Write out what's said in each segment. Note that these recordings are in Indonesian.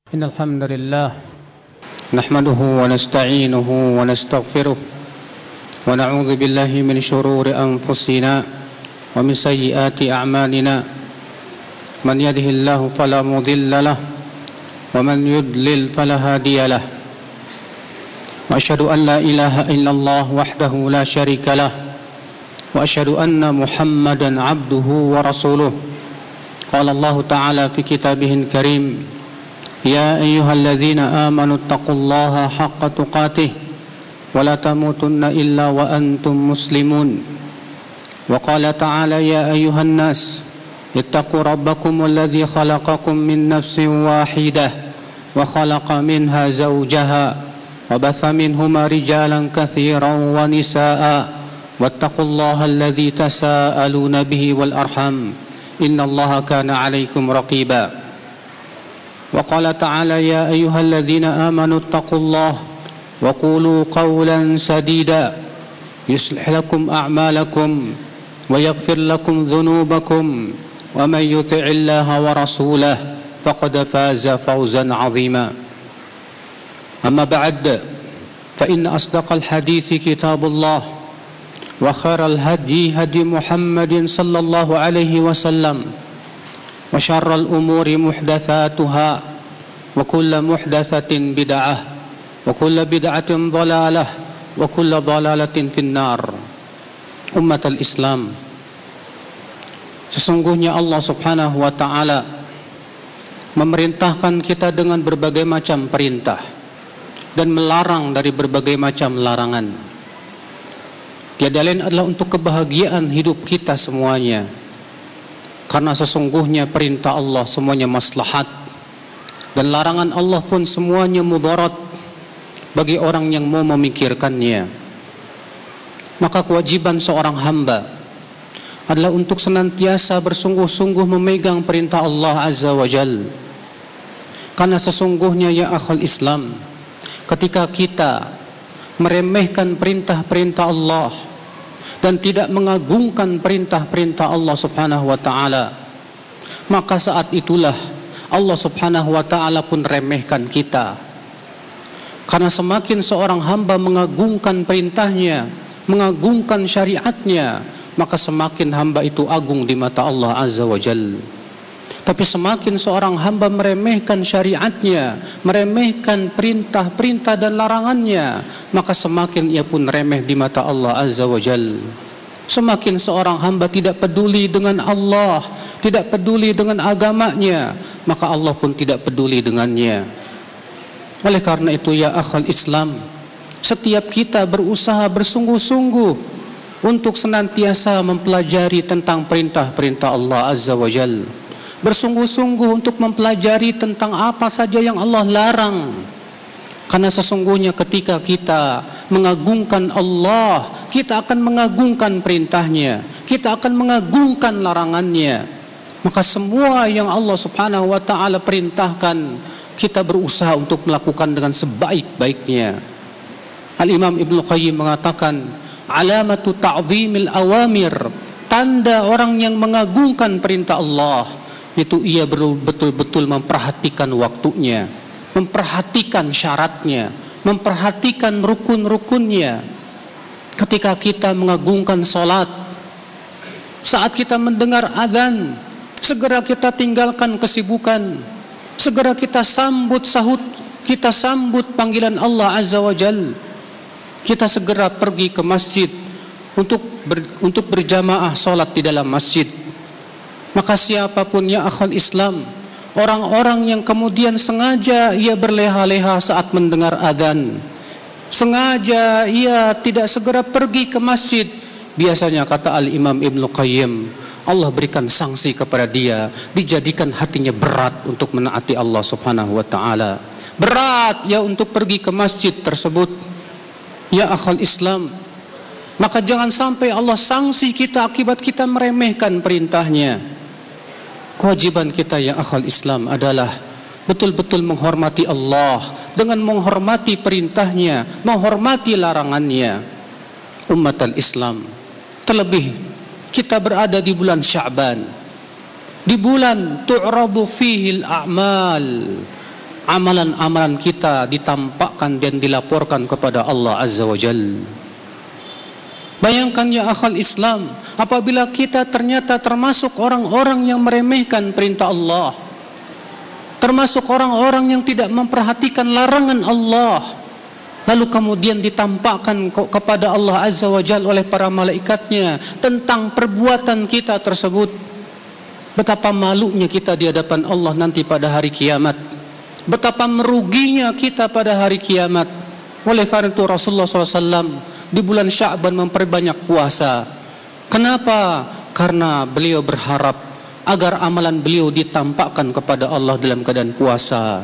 إن الحمد لله نحمده ونستعينه ونستغفره ونعوذ بالله من شرور أنفسنا ومن سيئات أعمالنا من يهده الله فلا مضل له ومن يضلل فلا هادي له وأشهد أن لا إله إلا الله وحده لا شريك له وأشهد أن محمدا عبده ورسوله قال الله تعالى في كتابه الكريم يا أيها الذين آمنوا اتقوا الله حق تقاته ولا تموتن إلا وأنتم مسلمون وقال تعالى يا أيها الناس اتقوا ربكم الذي خلقكم من نفس واحدة وخلق منها زوجها وبث منهما رجالا كثيرا ونساء واتقوا الله الذي تساءلون به والأرحام إن الله كان عليكم رقيبا وقال تعالى يا أيها الذين آمنوا اتقوا الله وقولوا قولا سديدا يصلح لكم أعمالكم ويغفر لكم ذنوبكم ومن يطع الله ورسوله فقد فاز فوزا عظيما أما بعد فإن أصدق الحديث كتاب الله وخير الهدي هدي محمد صلى الله عليه وسلم وشر الأمور محدثاتها وكل محدثة بدعة وكل بدعة ضلالة وكل ضلالة في النار. Umat al-Islam, sesungguhnya Allah subhanahu wa ta'ala memerintahkan kita dengan berbagai macam perintah dan melarang dari berbagai macam larangan. Tiada lain adalah untuk kebahagiaan hidup kita semuanya. Karena sesungguhnya perintah Allah semuanya maslahat dan larangan Allah pun semuanya mudarat bagi orang yang mau memikirkannya. Maka kewajiban seorang hamba adalah untuk senantiasa bersungguh-sungguh memegang perintah Allah Azza wa Jal. Karena sesungguhnya ya akhal Islam, ketika kita meremehkan perintah-perintah Allah dan tidak mengagungkan perintah-perintah Allah subhanahu wa ta'ala, maka saat itulah Allah subhanahu wa ta'ala pun remehkan kita. Karena semakin seorang hamba mengagungkan perintahnya, mengagungkan syariatnya, maka semakin hamba itu agung di mata Allah azza wa jalla. Tapi semakin seorang hamba meremehkan syariatnya, meremehkan perintah-perintah dan larangannya, maka semakin ia pun remeh di mata Allah Azza wa Jal. Semakin seorang hamba tidak peduli dengan Allah, tidak peduli dengan agamanya, maka Allah pun tidak peduli dengannya. Oleh karena itu ya akhal Islam, setiap kita berusaha bersungguh-sungguh untuk senantiasa mempelajari tentang perintah-perintah Allah Azza wa Jal. Bersungguh-sungguh untuk mempelajari tentang apa saja yang Allah larang. Karena sesungguhnya ketika kita mengagungkan Allah, kita akan mengagungkan perintahnya, kita akan mengagungkan larangannya. Maka semua yang Allah subhanahu wa ta'ala perintahkan, kita berusaha untuk melakukan dengan sebaik-baiknya. Al-Imam Ibnu Qayyim mengatakan, alamatu ta'zimil awamir, tanda orang yang mengagungkan perintah Allah, itu ia betul-betul memperhatikan waktunya, memperhatikan syaratnya, memperhatikan rukun-rukunnya. Ketika kita mengagungkan salat, saat kita mendengar azan, segera kita tinggalkan kesibukan, segera kita sambut sahut, kita sambut panggilan Allah Azza wa Jal. Kita segera pergi ke masjid untuk berjamaah salat di dalam masjid. Maka siapapun ya akhal Islam, orang-orang yang kemudian sengaja ia berleha-leha saat mendengar adzan, sengaja ia tidak segera pergi ke masjid, biasanya kata Al-Imam Ibnu Qayyim, Allah berikan sanksi kepada dia, dijadikan hatinya berat untuk menaati Allah subhanahu wa ta'ala. Berat ya untuk pergi ke masjid tersebut. Ya akhal Islam, maka jangan sampai Allah sanksi kita akibat kita meremehkan perintahnya. Kewajiban kita ya akhal Islam adalah betul-betul menghormati Allah dengan menghormati perintahnya, menghormati larangannya. Umat al-Islam, terlebih kita berada di bulan Sya'ban, di bulan tu'rabu fihil a'mal, amalan-amalan kita ditampakkan dan dilaporkan kepada Allah Azza wa Jalla. Bayangkan ya akhal Islam, apabila kita ternyata termasuk orang-orang yang meremehkan perintah Allah, termasuk orang-orang yang tidak memperhatikan larangan Allah, lalu kemudian ditampakkan kepada Allah Azza wa Jalla oleh para malaikatnya tentang perbuatan kita tersebut. Betapa malunya kita di hadapan Allah nanti pada hari kiamat. Betapa meruginya kita pada hari kiamat. Oleh karena itu Rasulullah SAW di bulan Sya'ban memperbanyak puasa. Kenapa? Karena beliau berharap agar amalan beliau ditampakkan kepada Allah dalam keadaan puasa.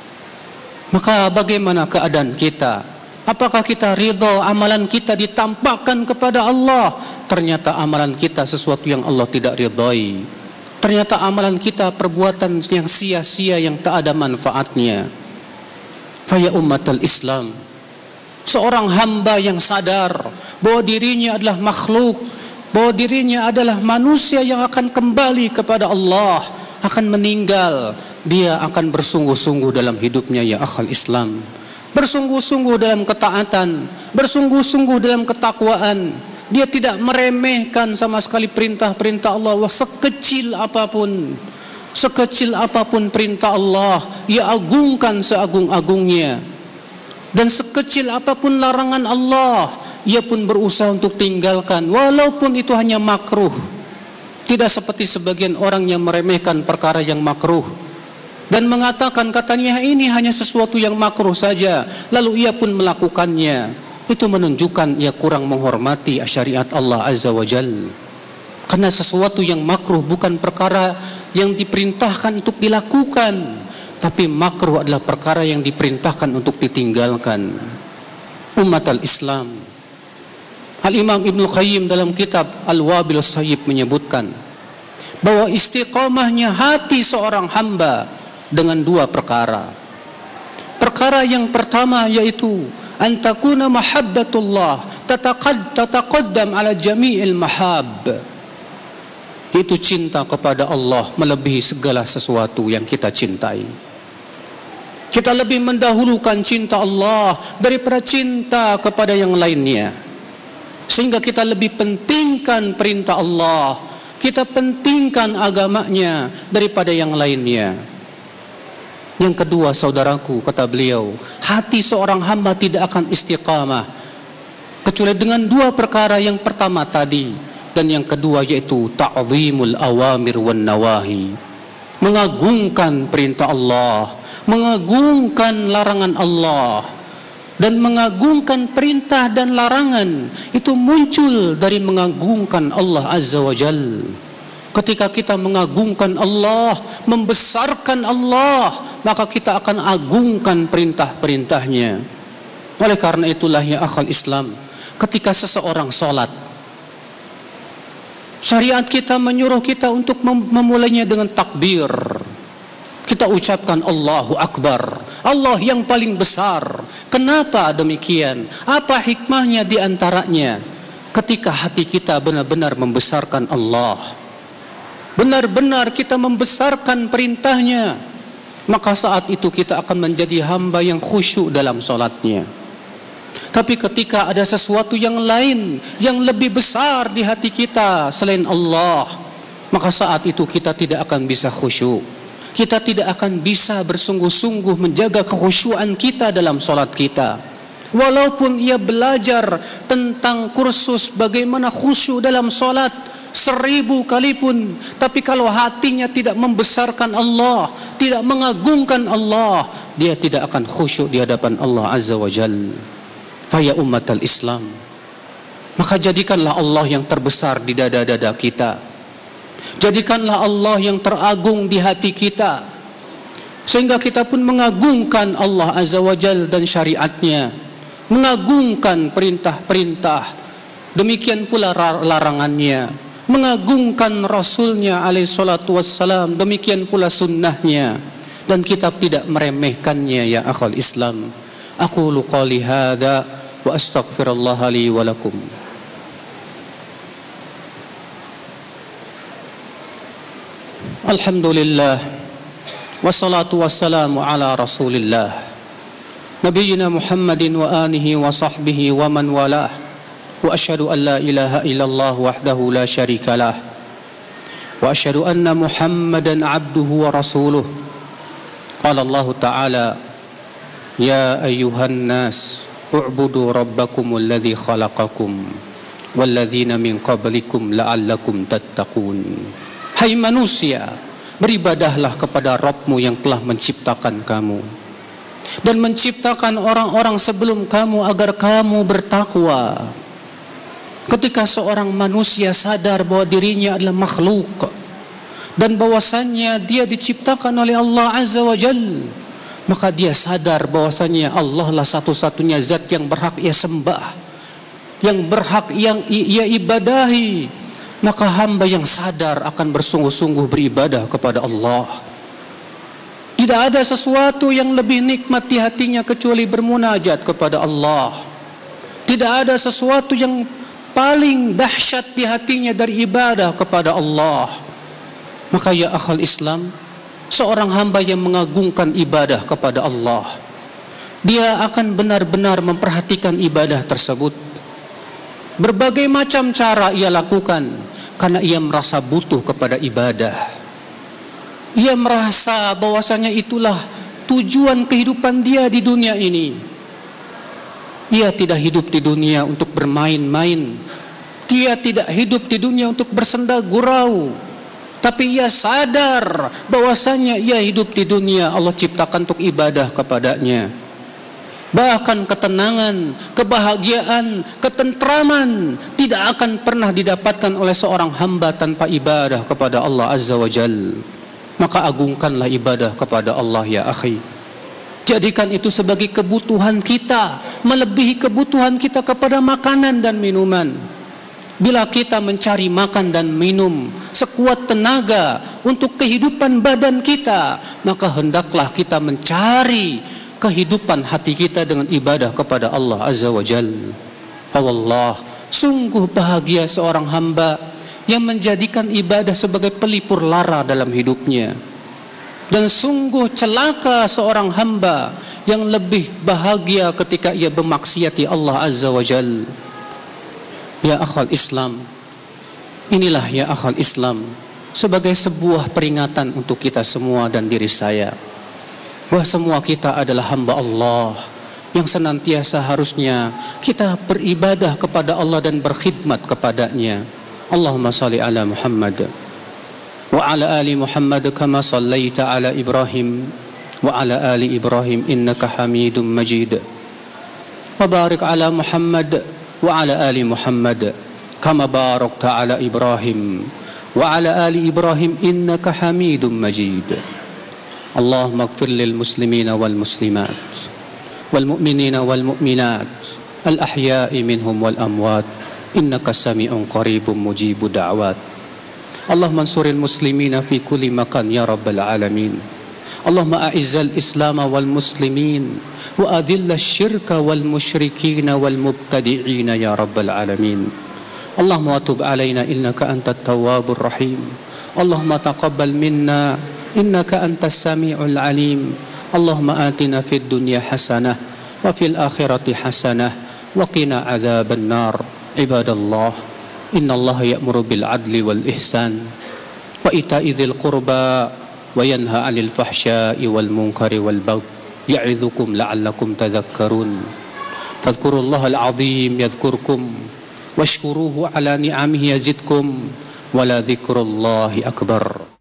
Maka bagaimana keadaan kita? Apakah kita ridha amalan kita ditampakkan kepada Allah? Ternyata amalan kita sesuatu yang Allah tidak ridhai. Ternyata amalan kita perbuatan yang sia-sia, yang tak ada manfaatnya. Faya ummatal Islam, seorang hamba yang sadar bahwa dirinya adalah makhluk, bahwa dirinya adalah manusia yang akan kembali kepada Allah, akan meninggal, dia akan bersungguh-sungguh dalam hidupnya ya akhal Islam. Bersungguh-sungguh dalam ketaatan, bersungguh-sungguh dalam ketakwaan. Dia tidak meremehkan sama sekali perintah-perintah Allah, sekecil apapun. Sekecil apapun perintah Allah, ia agungkan seagung-agungnya. Dan sekecil apapun larangan Allah, ia pun berusaha untuk tinggalkan, walaupun itu hanya makruh. Tidak seperti sebagian orang yang meremehkan perkara yang makruh dan mengatakan katanya ini hanya sesuatu yang makruh saja, lalu ia pun melakukannya. Itu menunjukkan ia kurang menghormati syariat Allah Azza wa Jalla. Karena sesuatu yang makruh bukan perkara yang diperintahkan untuk dilakukan, tapi makruh adalah perkara yang diperintahkan untuk ditinggalkan. Umat al-Islam, Al-Imam Ibnu Qayyim dalam kitab Al-Wabil As-Sayyib menyebutkan bahwa istiqamahnya hati seorang hamba dengan dua perkara. Perkara yang pertama yaitu an takuna mahabbatullah tataqaddam ala jami'il mahab. Itu cinta kepada Allah melebihi segala sesuatu yang kita cintai. Kita lebih mendahulukan cinta Allah daripada cinta kepada yang lainnya. Sehingga kita lebih pentingkan perintah Allah, kita pentingkan agamanya daripada yang lainnya. Yang kedua saudaraku, kata beliau, hati seorang hamba tidak akan istiqamah kecuali dengan dua perkara. Yang pertama tadi, dan yang kedua yaitu ta'zimul awamir wan nawahi, mengagungkan perintah Allah, mengagungkan larangan Allah. Dan mengagungkan perintah dan larangan itu muncul dari mengagungkan Allah Azza wa Jalla. Ketika kita mengagungkan Allah, membesarkan Allah, maka kita akan agungkan perintah-perintahnya. Oleh karena itulah ya akhal Islam, ketika seseorang sholat, syariat kita menyuruh kita untuk memulainya dengan takbir. Kita ucapkan Allahu Akbar, Allah yang paling besar. Kenapa demikian? Apa hikmahnya di antaranya? Ketika hati kita benar-benar membesarkan Allah, benar-benar kita membesarkan perintahnya, maka saat itu kita akan menjadi hamba yang khusyuk dalam solatnya. Tapi ketika ada sesuatu yang lain yang lebih besar di hati kita selain Allah, maka saat itu kita tidak akan bisa khusyuk. Kita tidak akan bisa bersungguh-sungguh menjaga kekhusyuan kita dalam solat kita. Walaupun ia belajar tentang kursus bagaimana khusyuk dalam solat 1000 kali pun, tapi kalau hatinya tidak membesarkan Allah, tidak mengagungkan Allah, dia tidak akan khusyuk di hadapan Allah Azza wa Jalla. Faya ummatal Islam, maka jadikanlah Allah yang terbesar di dada-dada kita. Jadikanlah Allah yang teragung di hati kita, sehingga kita pun mengagungkan Allah Azza wa Jalla dan syariatnya, mengagungkan perintah-perintah, demikian pula larangannya, mengagungkan Rasulnya alaihi salatu wassalam, demikian pula sunnahnya, dan kita tidak meremehkannya ya akhal Islam. Aqulu qali hadza wa astaghfirullah li wa lakum. Alhamdulillah Wassalatu wassalamu ala Rasulillah Nabiyyina Muhammadin wa alihi wa sahbihi wa man walah. Wa asyhadu an la ilaha illallah wahdahu la syarikalah. Wa asyhadu anna Muhammadan abduhu wa rasuluh. Qala Allah Ta'ala, ya ayyuhan nas u'budu rabbakumul ladzi khalaqakum walladzina min qablikum la'allakum tattaqun. Hai manusia, beribadahlah kepada Rabbmu yang telah menciptakan kamu dan menciptakan orang-orang sebelum kamu agar kamu bertakwa. Ketika seorang manusia sadar bahwa dirinya adalah makhluk dan bahwasannya dia diciptakan oleh Allah Azza wa Jalla, maka dia sadar bahwasannya Allah lah satu-satunya zat yang berhak ia sembah, yang berhak yang ia ibadahi. Maka hamba yang sadar akan bersungguh-sungguh beribadah kepada Allah. Tidak ada sesuatu yang lebih nikmat di hatinya kecuali bermunajat kepada Allah. Tidak ada sesuatu yang paling dahsyat di hatinya dari ibadah kepada Allah. Maka ya akhal Islam, seorang hamba yang mengagungkan ibadah kepada Allah, dia akan benar-benar memperhatikan ibadah tersebut. Berbagai macam cara ia lakukan karena ia merasa butuh kepada ibadah. Ia merasa bahwasanya itulah tujuan kehidupan dia di dunia ini. Ia tidak hidup di dunia untuk bermain-main. Dia tidak hidup di dunia untuk bersenda gurau. Tapi ia sadar bahwasanya ia hidup di dunia Allah ciptakan untuk ibadah kepadanya. Bahkan ketenangan, kebahagiaan, ketentraman tidak akan pernah didapatkan oleh seorang hamba tanpa ibadah kepada Allah Azza wa Jalla. Maka agungkanlah ibadah kepada Allah ya akhi. Jadikan itu sebagai kebutuhan kita, melebihi kebutuhan kita kepada makanan dan minuman. Bila kita mencari makan dan minum sekuat tenaga untuk kehidupan badan kita, maka hendaklah kita mencari kehidupan hati kita dengan ibadah kepada Allah Azza wa Jalla. Allah, sungguh bahagia seorang hamba yang menjadikan ibadah sebagai pelipur lara dalam hidupnya. Dan sungguh celaka seorang hamba yang lebih bahagia ketika ia bermaksiati Allah Azza wa Jalla. Ya akhal Islam, inilah ya akhal Islam sebagai sebuah peringatan untuk kita semua dan diri saya, bahwa semua kita adalah hamba Allah yang senantiasa harusnya kita beribadah kepada Allah dan berkhidmat kepadanya. Allahumma salli ala Muhammad wa ala ali Muhammad kama sallaita ala Ibrahim wa ala ali Ibrahim innaka Hamidum Majid. Wa barik ala Muhammad wa ala ali Muhammad kama barakta ala Ibrahim wa ala ali Ibrahim innaka Hamidum Majid. Allahumma ighfir lil muslimina wal muslimat wal mu'minina wal mu'minat al ahya'i minhum wal amwat innaka sami'un qaribun mujibud da'wat. Allahumma ansuril muslimina fi kulli makan ya rabbal alamin. Allahumma a'izzal islam wal muslimin wa adilla syirka wal musyrikin wal mubtadi'in ya rabbal alamin. Allahumma tub alaina innaka antat tawwabur rahim. Allahumma taqabbal minna innaka antas sami'ul alim. Allahumma atina fid dunya hasanah wa fil akhirati hasanah wa qina adzaban nar. Ibadallah, innallaha ya'muru bil adli wal ihsan wa ita'i dzil qurba wa yanha 'anil fahsya'i wal munkari wal baghi ya'idzukum la'allakum tadhakkarun. Fadhkurullahal 'azim yadhkurkum washkuruhu 'ala ni'amihi yazidkum wa la dzikrullahi akbar.